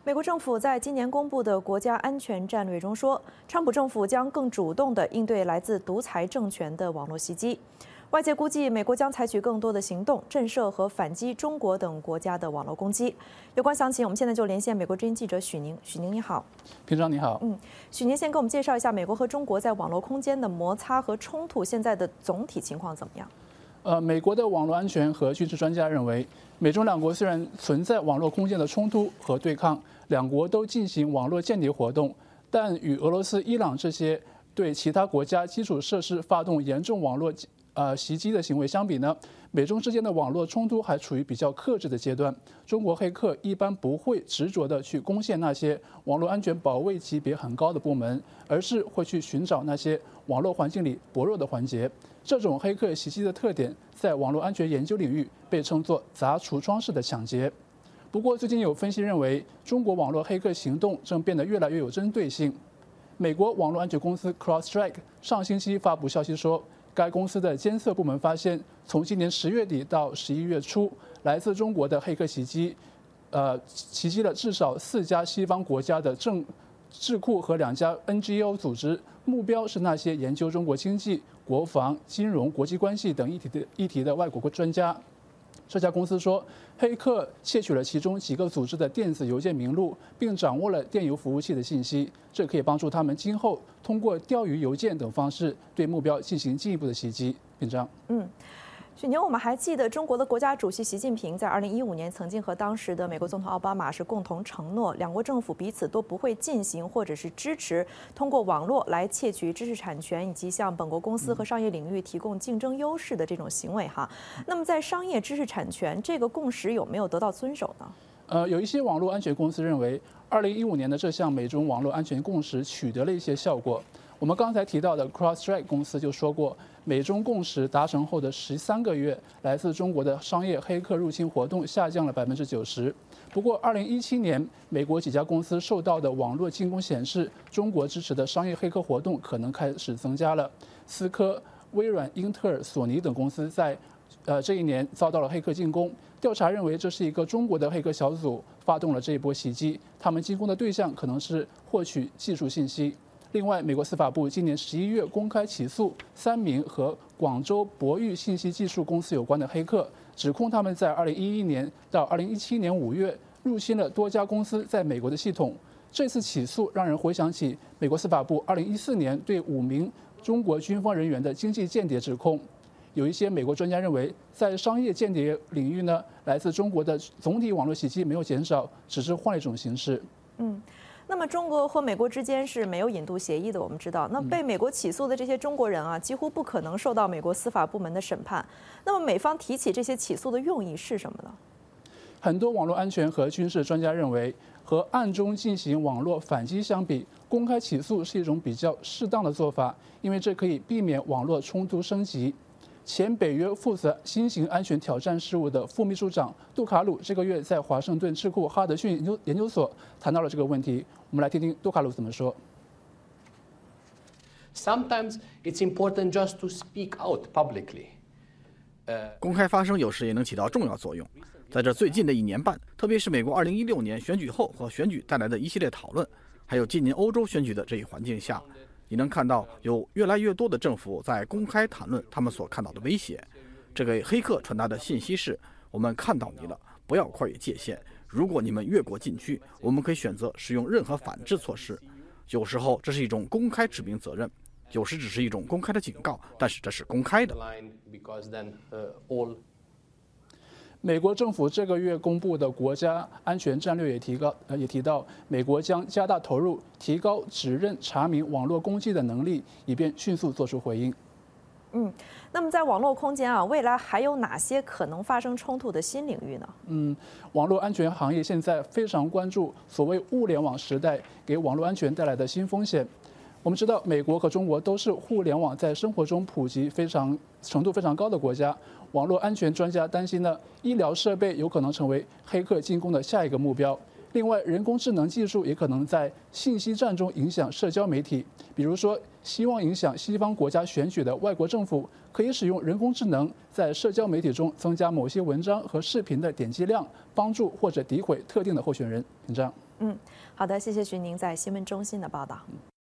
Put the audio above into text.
美国政府在今年公布的国家安全战略中说，川普政府将更主动地应对来自独裁政权的网络袭击。外界估计，美国将采取更多的行动，震慑和反击中国等国家的网络攻击。有关详情，我们现在就连线美国之音记者许宁。许宁，你好。 平常你好。 许宁先给我们介绍一下美国和中国在网络空间的摩擦和冲突现在的总体情况怎么样？ 美国的网络安全和军事专家认为，美中两国虽然存在网络空间的冲突和对抗，两国都进行网络间谍活动，但与俄罗斯、伊朗这些对其他国家基础设施发动严重网络袭击的行为相比呢，美中之间的网络冲突还处于比较克制的阶段。中国黑客一般不会执着地去攻陷那些网络安全保卫级别很高的部门，而是会去寻找那些网络环境里薄弱的环节。这种黑客袭击的特点，在网络安全研究领域被称作砸橱窗式的抢劫。不过，最近有分析认为，中国网络黑客行动正变得越来越有针对性。美国网络安全公司 CrowdStrike 上星期发布消息说，该公司的监测部门发现，从今年10月底到11月初，来自中国的黑客袭击了至少4家西方国家的智库和2家 NGO 组织，目标是那些研究中国经济、国防、金融、国际关系等议题的外国专家。这家公司说，黑客窃取了其中几个组织的电子邮件名录，并掌握了电邮服务器的信息，这可以帮助他们今后通过钓鱼邮件等方式对目标进行进一步的袭击。篇章。 许宁，我们还记得中国的国家主席习近平在2015年曾经和当时的美国总统奥巴马是共同承诺，两国政府彼此都不会进行或者是支持通过网络来窃取知识产权以及向本国公司和商业领域提供竞争优势的这种行为哈。那么在商业知识产权这个共识有没有得到遵守呢？ 有一些网络安全公司认为，2015年的这项美中网络安全共识取得了一些效果。我们刚才提到的 CrowdStrike 公司就说过，美中共识达成后的13个月，来自中国的商业黑客入侵活动下降了90%。不过，2017年美国几家公司受到的网络进攻显示，中国支持的商业黑客活动可能开始增加了。思科、微软、英特尔、索尼等公司在这一年遭到了黑客进攻。调查认为，这是一个中国的黑客小组发动了这一波袭击，他们进攻的对象可能是获取技术信息。另外，美国司法部今年11月公开起诉3名和广州博裕信息技术公司有关的黑客，指控他们在2011年到2017年5月入侵了多家公司在美国的系统。这次起诉让人回想起美国司法部2014年对5名中国军方人员的经济间谍指控。有一些美国专家认为，在商业间谍领域呢，来自中国的总体网络袭击没有减少，只是换了一种形式。 那么中国和美国之间是没有引渡协议的，我们知道，那被美国起诉的这些中国人啊，几乎不可能受到美国司法部门的审判。那么美方提起这些起诉的用意是什么呢？ 很多网络安全和军事专家认为，和暗中进行网络反击相比，公开起诉是一种比较适当的做法，因为这可以避免网络冲突升级。前北约负责新型安全挑战事务的副秘书长杜卡鲁这个月在华盛顿智库哈德逊研究所谈到了这个问题。我们来听听杜卡鲁怎么说。 Sometimes it's important just to speak out publicly. 公开发声有时也能起到重要作用。在这最近的1年半，特别是美国2016年选举后和选举带来的一系列讨论，还有今年欧洲选举的这一环境下，你能看到有越来越多的政府在公开谈论他们所看到的威胁。这给黑客传达的信息是：我们看到你了，不要跨越界限。如果你们越过禁区，我们可以选择使用任何反制措施。有时候这是一种公开指明责任，有时只是一种公开的警告，但是这是公开的。 美国政府这个月公布的国家安全战略也提到，美国将加大投入，提高指认查明网络攻击的能力，以便迅速做出回应。 那么在网络空间啊，未来还有哪些可能发生冲突的新领域呢？ 网络安全行业现在非常关注所谓物联网时代给网络安全带来的新风险。我们知道，美国和中国都是互联网在生活中普及程度非常高的国家。网络安全专家担心呢，医疗设备有可能成为黑客进攻的下一个目标。 另外，人工智能技术也可能在信息战中影响社交媒体。比如说，希望影响西方国家选举的外国政府，可以使用人工智能在社交媒体中增加某些文章和视频的点击量，帮助或者诋毁特定的候选人。这样。 好的，谢谢徐宁在新闻中心的报道。